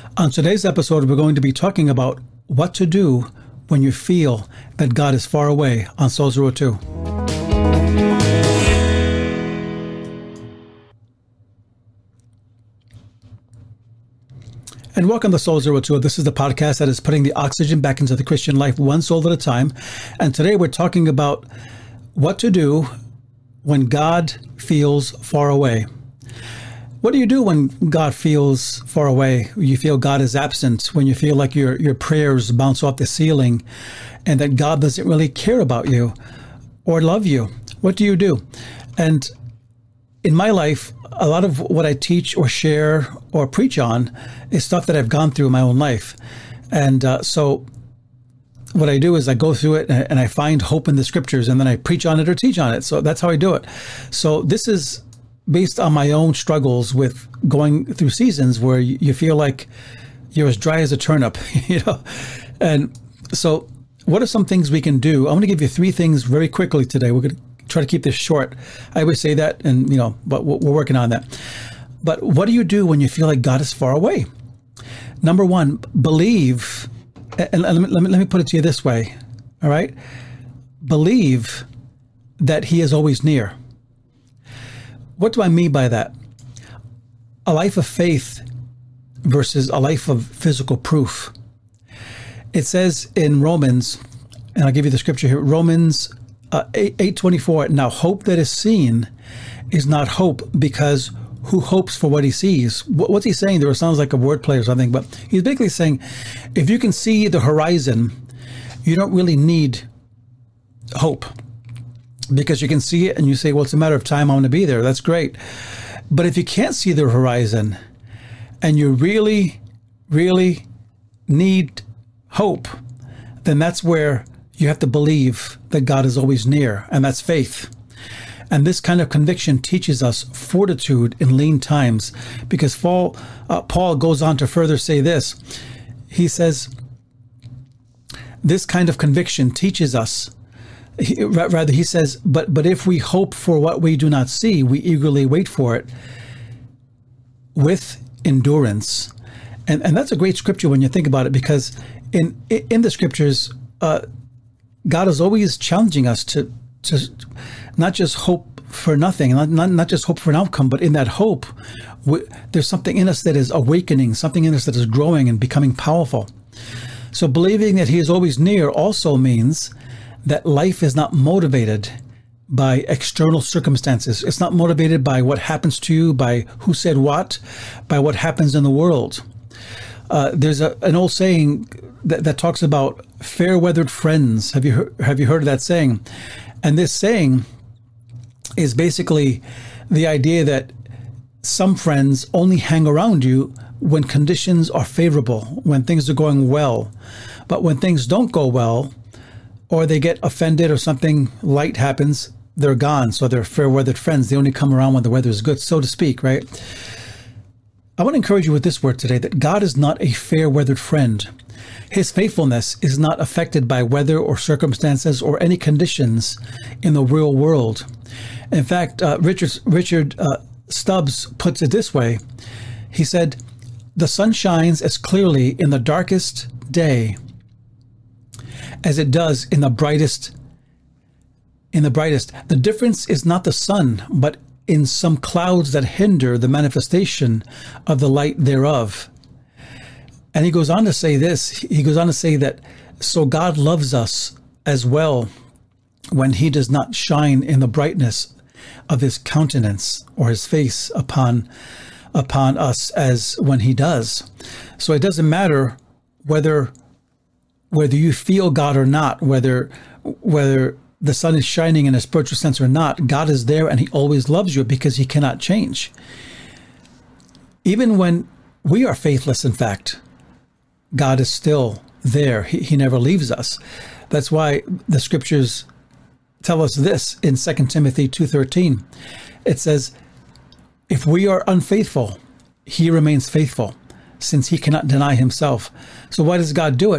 On today's episode, we're going to be talking about what to do when you feel that God is far away on Soul Zero 2. And welcome to Soul Zero 2. This is the podcast that is putting the oxygen back into the Christian life one soul at a time. And today we're talking about what to do when God feels far away. What do you do when God feels far away? You feel God is absent, when you feel like your prayers bounce off the ceiling and that God doesn't really care about you or love you. What do you do? And in my life, a lot of what I teach or share or preach on is stuff that I've gone through in my own life. And so what I do is I go through it and I find hope in the scriptures, and then I preach on it or teach on it. So that's how I do it. So this is based on my own struggles with going through seasons where you feel like you're as dry as a turnip, And so what are some things we can do? I'm going to give you 3 things very quickly today. We're going to try to keep this short. I always say that, and but we're working on that. But what do you do when you feel like God is far away? Number 1, believe, and let me put it to you this way, all right? Believe that He is always near. What do I mean by that? A life of faith versus a life of physical proof. It says in Romans, and I'll give you the scripture here, Romans 8:24, now hope that is seen is not hope, because who hopes for what he sees? What's he saying there? It sounds like a wordplay or something, but he's basically saying, if you can see the horizon, you don't really need hope, because you can see it and you say, well, it's a matter of time, I'm going to be there. That's great. But if you can't see the horizon and you really, really need hope, then that's where you have to believe that God is always near, and that's faith. And this kind of conviction teaches us fortitude in lean times, because Paul goes on to further say this. He says, this kind of conviction teaches us, he says, but if we hope for what we do not see, we eagerly wait for it with endurance. And that's a great scripture when you think about it, because in the scriptures, God is always challenging us to not just hope for nothing, not just hope for an outcome, but in that hope, there's something in us that is awakening, something in us that is growing and becoming powerful. So believing that He is always near also means that life is not motivated by external circumstances. It's not motivated by what happens to you, by who said what, by what happens in the world. There's an old saying that talks about fair-weathered friends. Have you heard of that saying? And this saying is basically the idea that some friends only hang around you when conditions are favorable, when things are going well. But when things don't go well, or they get offended or something light happens, they're gone. So they're fair-weathered friends. They only come around when the weather is good, so to speak, right? I want to encourage you with this word today, that God is not a fair-weathered friend. His faithfulness is not affected by weather or circumstances or any conditions in the real world. In fact, Richard Stubbs puts it this way. He said, the sun shines as clearly in the darkest day as it does in the brightest. The difference is not the sun, but in some clouds that hinder the manifestation of the light thereof. And he goes on to say this. He goes on to say that, so God loves us as well when He does not shine in the brightness of His countenance or His face upon us as when He does. So it doesn't matter whether you feel God or not, whether the sun is shining in a spiritual sense or not, God is there and He always loves you, because He cannot change. Even when we are faithless, in fact, God is still there. He never leaves us. That's why the scriptures tell us this in 2 Timothy 2:13. It says, if we are unfaithful, He remains faithful, since He cannot deny Himself. So why does God do it?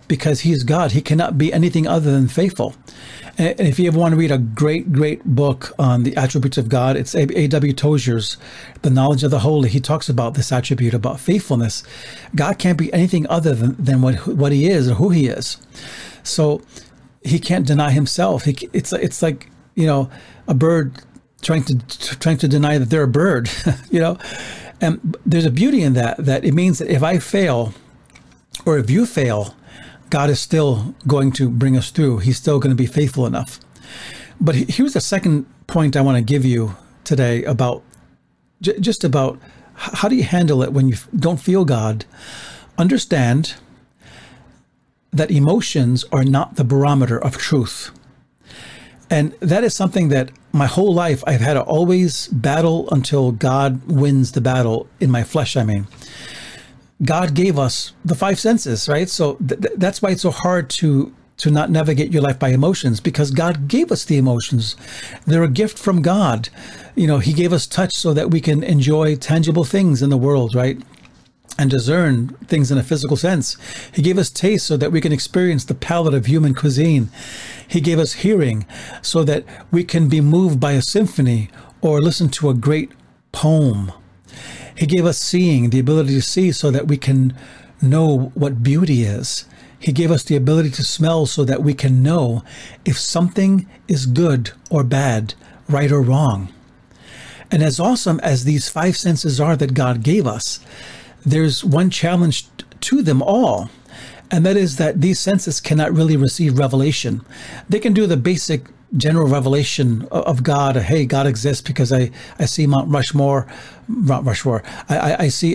because he's God. He cannot be anything other than faithful. And if you ever want to read a great book on the attributes of God, it's A.W. Tozer's The Knowledge of the Holy. He talks about this attribute, about faithfulness. God can't be anything other than what he is or who he is. So he can't deny himself. It's like, a bird trying to deny that they're a bird, And there's a beauty in that it means that if I fail or if you fail, God is still going to bring us through. He's still going to be faithful enough. But here's the second point I want to give you today about just about how do you handle it when you don't feel God. Understand that emotions are not the barometer of truth. And that is something that my whole life I've had to always battle until God wins the battle in my flesh, God gave us the five senses, right? So that's why it's so hard to not navigate your life by emotions, because God gave us the emotions. They're a gift from God. He gave us touch so that we can enjoy tangible things in the world, right? And discern things in a physical sense. He gave us taste so that we can experience the palate of human cuisine. He gave us hearing so that we can be moved by a symphony or listen to a great poem. He gave us seeing, the ability to see so that we can know what beauty is. He gave us the ability to smell so that we can know if something is good or bad, right or wrong. And as awesome as these five senses are that God gave us, there's one challenge to them all, and that is that these senses cannot really receive revelation. They can do the basic general revelation of God. Hey, God exists because I see Mount Rushmore. I see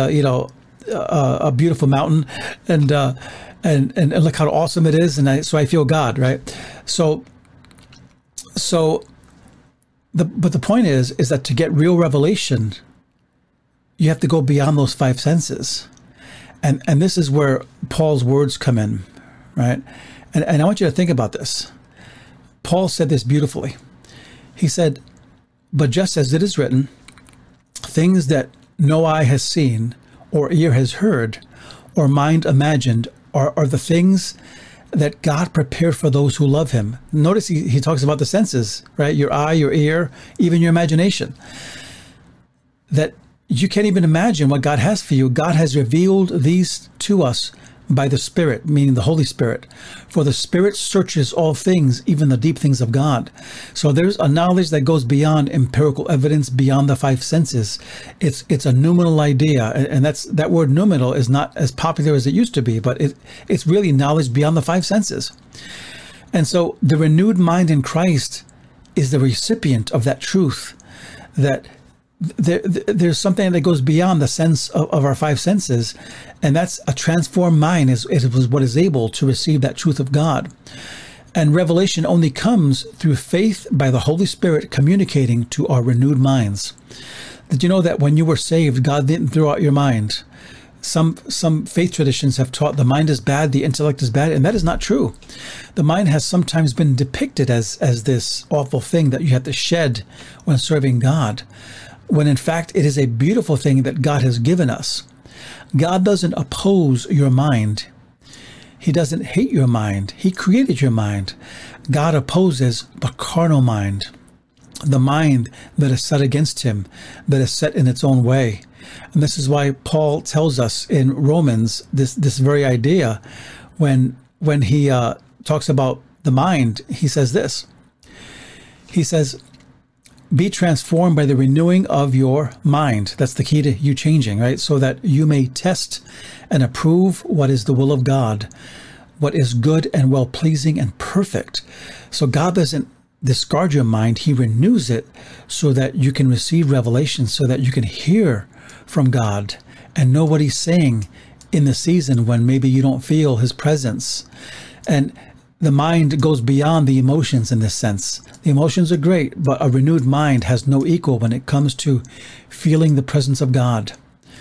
a beautiful mountain, and look how awesome it is, and so I feel God, right? But the point is that to get real revelation, you have to go beyond those five senses. And this is where Paul's words come in, right? And I want you to think about this. Paul said this beautifully. He said, "But just as it is written, things that no eye has seen, or ear has heard, or mind imagined, are the things that God prepared for those who love him." Notice he talks about the senses, right? Your eye, your ear, even your imagination. That you can't even imagine what God has for you. God has revealed these to us by the Spirit, meaning the Holy Spirit. For the Spirit searches all things, even the deep things of God. So there's a knowledge that goes beyond empirical evidence, beyond the five senses. It's a noumenal idea, and that word noumenal is not as popular as it used to be, but it's really knowledge beyond the five senses. And so the renewed mind in Christ is the recipient of that truth, that there's something that goes beyond the sense of our five senses, and that's a transformed mind is what is able to receive that truth of God. And revelation only comes through faith by the Holy Spirit communicating to our renewed minds. Did you know that when you were saved, God didn't throw out your mind? Some faith traditions have taught the mind is bad, the intellect is bad, and that is not true. The mind has sometimes been depicted as this awful thing that you have to shed when serving God, when in fact it is a beautiful thing that God has given us. God doesn't oppose your mind. He doesn't hate your mind. He created your mind. God opposes the carnal mind, the mind that is set against him, that is set in its own way. And this is why Paul tells us in Romans this very idea. When he talks about the mind, he says this. He says, "Be transformed by the renewing of your mind." That's the key to you changing, right? So that you may test and approve what is the will of God, what is good and well-pleasing and perfect. So God doesn't discard your mind. He renews it so that you can receive revelation, so that you can hear from God and know what he's saying in the season when maybe you don't feel his presence. And the mind goes beyond the emotions in this sense. The emotions are great, but a renewed mind has no equal when it comes to feeling the presence of God.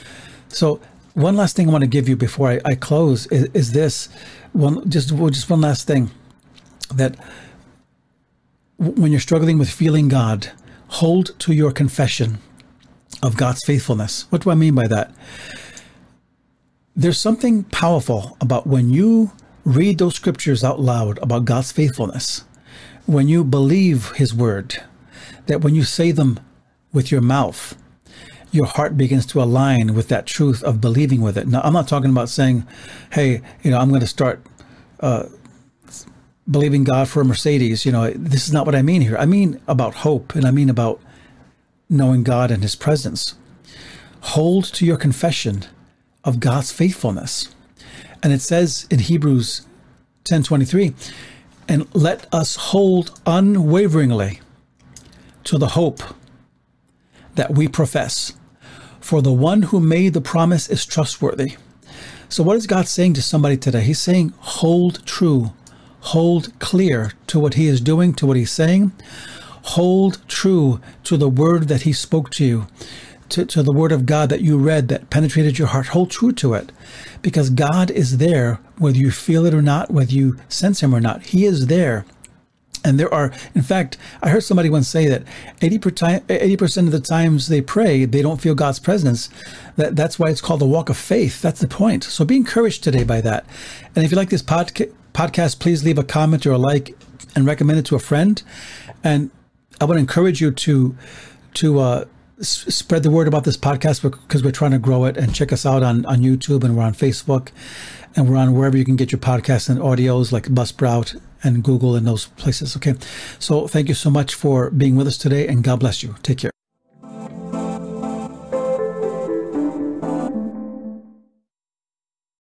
So one last thing I want to give you before I close is this. Just one last thing. That when you're struggling with feeling God, hold to your confession of God's faithfulness. What do I mean by that? There's something powerful about when you read those scriptures out loud about God's faithfulness, when you believe his word, that when you say them with your mouth, your heart begins to align with that truth of believing with it. Now, I'm not talking about saying, hey, I'm going to start believing God for a Mercedes. This is not what I mean here. I mean about hope, and I mean about knowing God and his presence. Hold to your confession of God's faithfulness. And it says in Hebrews 10:23, and let us hold unwaveringly to the hope that we profess. For the one who made the promise is trustworthy. So what is God saying to somebody today? He's saying, hold true, hold clear to what he is doing, to what he's saying. Hold true to the word that he spoke to you, to the word of God that you read that penetrated your heart. Hold true to it, because God is there, whether you feel it or not, whether you sense him or not. He is there. And in fact, I heard somebody once say that 80% of the times they pray, they don't feel God's presence. That's why it's called the walk of faith. That's the point. So be encouraged today by that. And if you like this podcast, please leave a comment or a like and recommend it to a friend. And I would encourage you to spread the word about this podcast, because we're trying to grow it. And check us out on YouTube, and we're on Facebook, and we're on wherever you can get your podcasts and audios, like Buzzsprout and Google and those places. Okay. So thank you so much for being with us today, and God bless you. Take care.